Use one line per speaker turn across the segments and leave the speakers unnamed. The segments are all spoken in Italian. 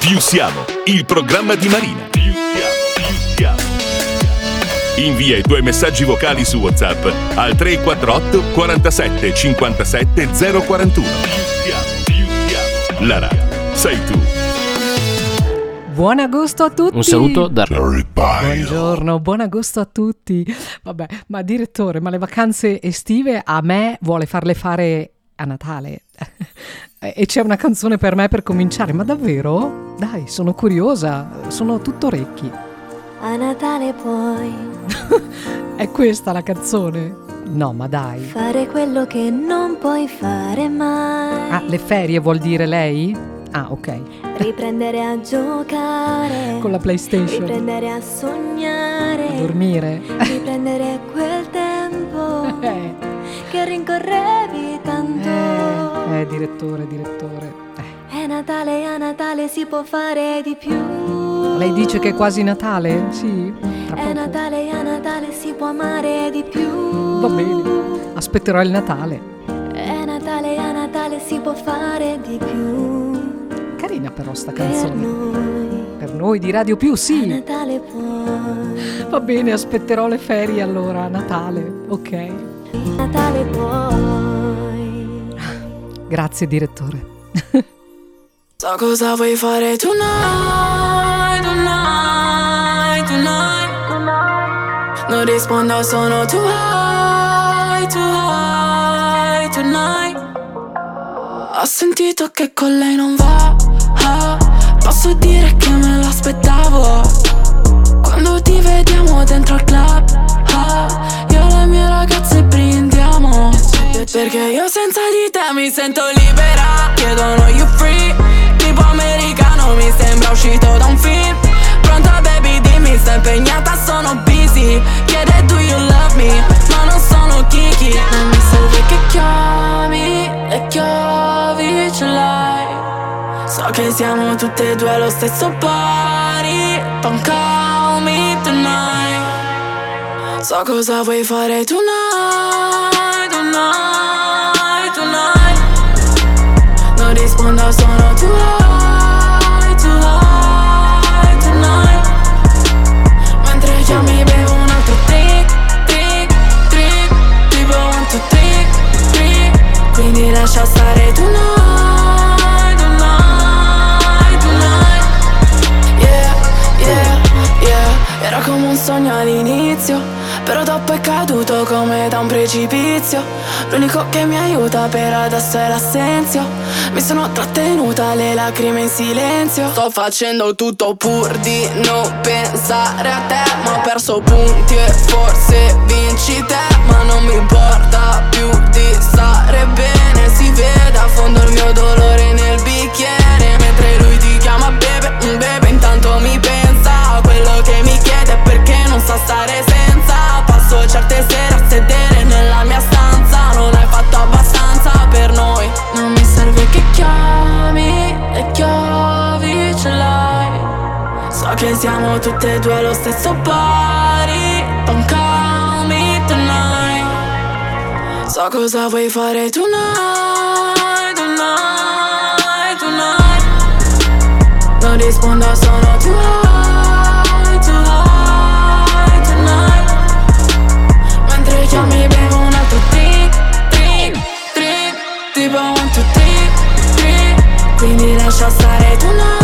Più siamo, il programma di Marina. Invia i tuoi messaggi vocali su WhatsApp al 348 47 57 041. La radio sei tu.
Buon agosto a tutti.
Un saluto da
Buongiorno, buon agosto a tutti. Vabbè, ma direttore, ma le vacanze estive a me vuole farle fare a Natale. E c'è una canzone per me per cominciare, ma davvero? Dai, sono curiosa, sono tutto orecchi.
A Natale puoi
È questa la canzone? No, ma dai.
fare quello che non puoi fare mai.
Ah, le ferie vuol dire lei? Ah, ok.
Riprendere a giocare,
Con la PlayStation.
riprendere a sognare,
A dormire.
riprendere quel tempo che rincorrevi tanto.
Direttore.
È Natale e a Natale si può fare di più.
Lei dice che è quasi Natale? Sì, tra
È
poco.
Natale e a Natale si può amare di più.
Va bene, aspetterò il Natale.
È Natale e a Natale si può fare di più.
Carina però sta
Per
canzone.
noi
Per noi di Radio Più,
a
sì.
Natale puoi,
Va bene, aspetterò le ferie allora, a Natale. Ok.
a Natale puoi.
Grazie direttore.
So cosa vuoi fare tonight. Non rispondo, sono too high tonight. Ho sentito che con lei non va, posso dire che me l'aspettavo. Quando ti vediamo dentro il club, io e le mie ragazze brindiamo. Perché io senza di te mi sento libera. Chiedono you free, tipo americano, mi sembra uscito da un film. Pronta baby, dimmi, sei impegnata, sono busy. Chiede do you love me, ma non sono Kiki. Non mi serve che chiami, le chiavi ce l'hai. So che siamo tutte e due allo stesso pari. Don't call me tonight. So cosa vuoi fare tonight. Non rispondo, sono too high tonight. Mentre chiami bevo un altro drink. Tipo 1, 2, 3. Quindi lascia stare tonight. Yeah. Era come un sogno all'inizio, però dopo è caduto come da un precipizio. L'unico che mi aiuta per adesso è l'assenzio. Mi sono trattenuta le lacrime in silenzio. Sto facendo tutto pur di non pensare a te, ma ho perso punti e forse vinci te. Ma non mi importa più di stare bene. Si vede a fondo il mio dolore nel bicchiere. Mentre lui ti chiama bebe, intanto mi pensa a quello che mi chiede perché non sa stare senza. Passo certe sere a sedere nella mia stanza. Non hai fatto abbastanza per noi. Non mi serve che chiami, le chiavi ce l'hai. So che siamo tutte e due allo stesso pari. Don't call me tonight. So cosa vuoi fare tonight. Non rispondo, sono too high tonight. Mentre chiami bevo un altro drink. Tipo 1, 2, 3. Quindi lascia stare tonight.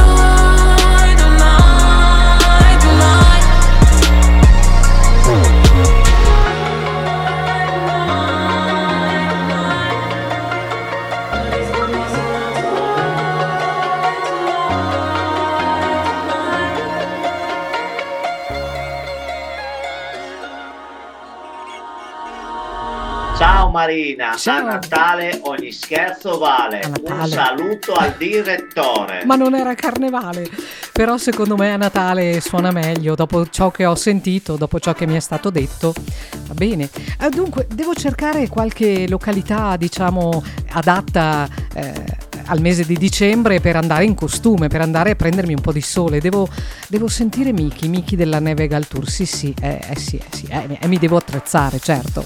Ciao Marina,
Ciao.
a Natale ogni scherzo vale.
A Natale.
Un saluto al direttore.
Ma non era carnevale. Però secondo me a Natale suona meglio, dopo ciò che ho sentito, dopo ciò che mi è stato detto. Va bene. Dunque, devo cercare qualche località, diciamo, adatta al mese di dicembre per andare in costume, per andare a prendermi un po' di sole. Devo sentire Miki della Nevegal Tour. Sì, mi devo attrezzare, certo.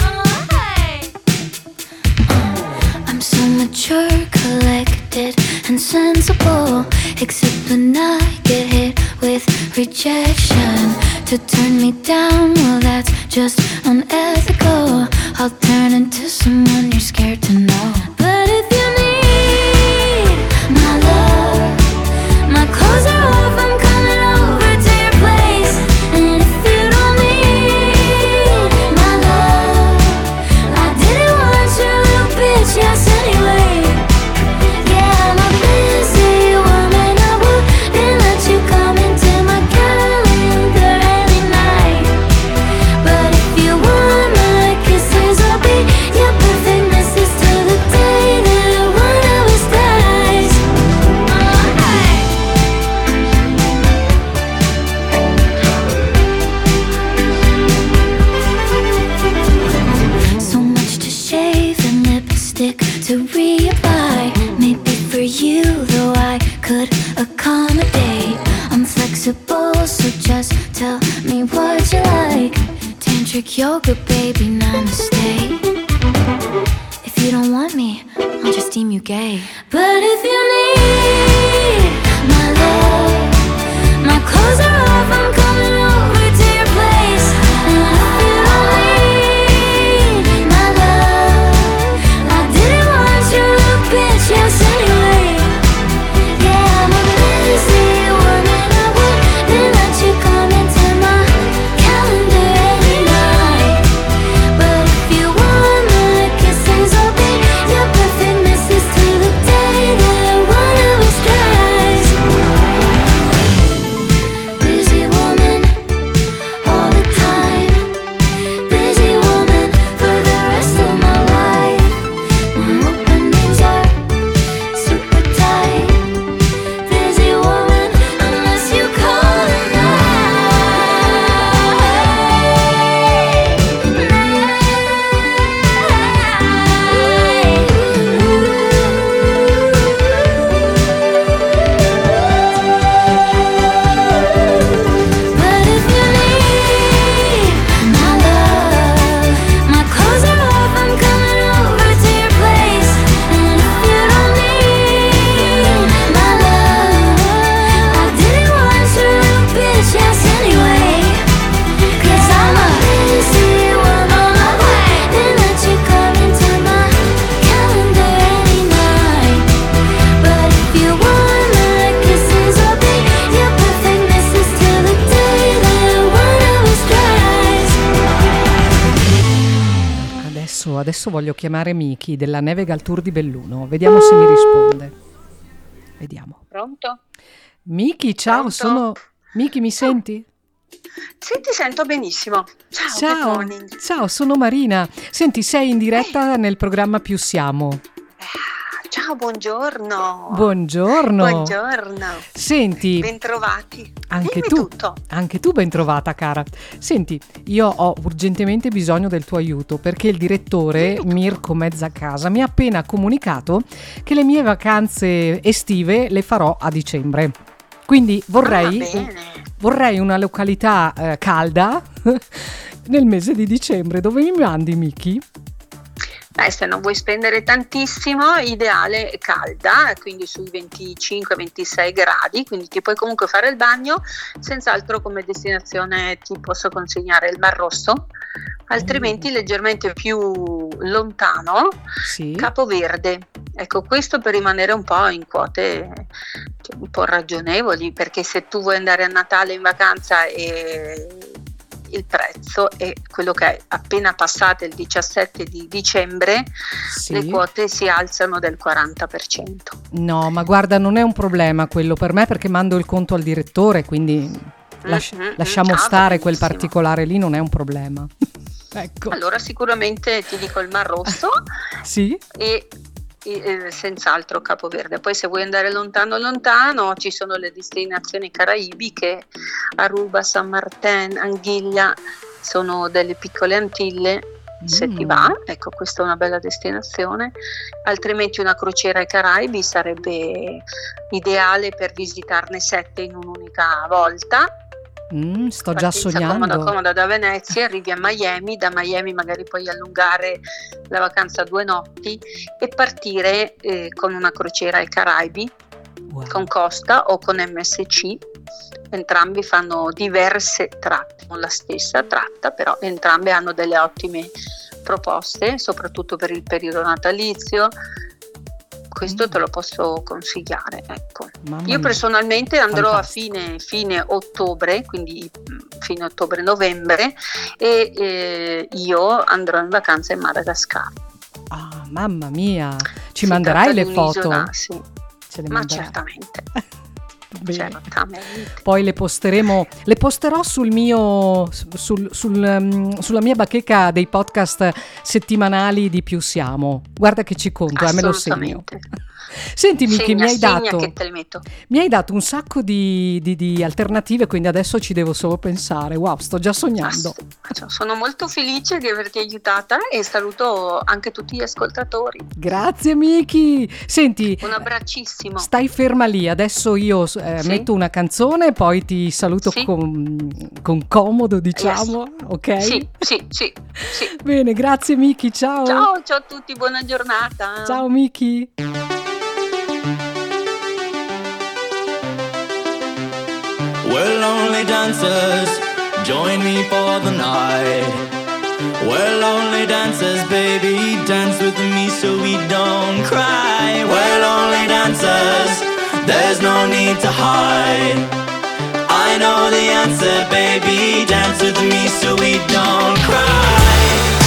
I'm so mature, collected, and sensible. Except when I get hit with rejection. To turn me down, well that's just unethical. I'll turn into someone you're scared to know. But if you need my love, my clothes are off, I'm coming over to your place. And if you don't need my love, I didn't want your little bitch, yes anyway. Yeah, I'm a busy woman, I wouldn't let you come into my calendar any night. But if you want my kisses, I'll be your perfect missus till the day that one of us dies. So much to shave and lipstick to reapply. Maybe for you, though I could accommodate. I'm flexible, so just tell me what you like. Tantric yoga, baby, namaste. If you don't want me, I'll just deem you gay. But if you need my love, my clothes are off, I'm coming over to your place. And if you don't need my love, I didn't want your little bitch, yes anyway. Yeah, I'm a busy woman, I wouldn't let you come into my calendar any night. But if you want my kisses, I'll be your perfect missus till the day that one of us dies. Busy woman, all the time. Busy woman for the rest of my life. My openings are super tight. Busy woman, unless you call But if you need my love, my clothes are off, I'm coming over to your place. And if you don't need my love, I didn't want your little bitch, yes anyway. 'Cause I'm a busy woman, I wouldn't let you come into my calendar any night. But if you want my kisses, I'll be your perfect missus till the day that one of us dies.
Adesso voglio chiamare Miki della Nevegal Tour di Belluno. Vediamo se mi risponde. Vediamo.
Pronto?
Miki, ciao,
Pronto?
sono... Miki, mi senti?
Sì, ti sento benissimo. Ciao, good
Ciao,
morning.
ciao, sono Marina. Senti, sei in diretta nel programma Più Siamo.
Ciao, buongiorno.
Buongiorno.
Buongiorno.
Senti,
Bentrovati.
anche
Dimmi
tu,
tutto.
anche tu ben trovata, cara. Senti, io ho urgentemente bisogno del tuo aiuto perché il direttore Mirko Mezzacasa mi ha appena comunicato che le mie vacanze estive le farò a dicembre. Quindi vorrei una località calda nel mese di dicembre. Dove mi mandi, Miki?
Se non vuoi spendere tantissimo, ideale calda, quindi sui 25-26 gradi, quindi ti puoi comunque fare il bagno. Senz'altro come destinazione ti posso consigliare il Mar Rosso, altrimenti leggermente più lontano,
Sì.
Capoverde. Ecco, questo per rimanere un po' in quote un po' ragionevoli, perché se tu vuoi andare a Natale in vacanza e il prezzo è quello che è appena passato il 17 di dicembre,
Sì.
le quote si alzano del 40%.
No, ma guarda, non è un problema quello per me perché mando il conto al direttore, quindi lasciamo stare quel
benissimo.
particolare lì, non è un problema. Ecco.
Allora sicuramente ti dico il Mar Rosso
Sì?
e senz'altro Capoverde. Poi se vuoi andare lontano ci sono le destinazioni caraibiche, Aruba, San Martin, Anguilla, sono delle piccole Antille. Se ti va, ecco, questa è una bella destinazione. Altrimenti una crociera ai Caraibi sarebbe ideale per visitarne 7 in un'unica volta.
Sto già
Partenza
sognando.
comoda da Venezia, arrivi a Miami, da Miami magari puoi allungare la vacanza a 2 notti e partire con una crociera ai Caraibi,
Wow.
con Costa o con MSC. Entrambi fanno diverse tratte, non la stessa tratta, però entrambe hanno delle ottime proposte, soprattutto per il periodo natalizio. Questo te lo posso consigliare, ecco.
Mamma
Io
mia.
personalmente andrò
Fantastico.
a fine ottobre, quindi fine ottobre-novembre, e io andrò in vacanza in Madagascar.
Ah, mamma mia, ci
Si
manderai
tratta
le
di
foto?
un'isola, sì.
Ce le
Ma
manderai?
certamente,
Bene.
certamente.
Poi le posterò sul mio, sulla mia bacheca dei podcast settimanali di Più Siamo. Guarda che ci conto, me lo segno.
Assolutamente.
Senti Miki,
Segna che te le metto.
mi hai dato un sacco di alternative, quindi adesso ci devo solo pensare. Wow, sto già sognando.
Sono molto felice di averti aiutata e saluto anche tutti gli ascoltatori.
Grazie Miki. Senti,
Un abbraccissimo.
stai ferma lì, adesso io metto una canzone, poi ti saluto
Sì.
con comodo, diciamo, ok?
Sì.
Bene, grazie Miki, ciao.
Ciao a tutti, buona giornata.
Ciao Miki.
Well, only dancers, join me for the night. Well, only dancers, baby, dance with me so we don't cry. Well, only dancers, there's no need to hide. I know the answer, baby, dance with me so we don't cry.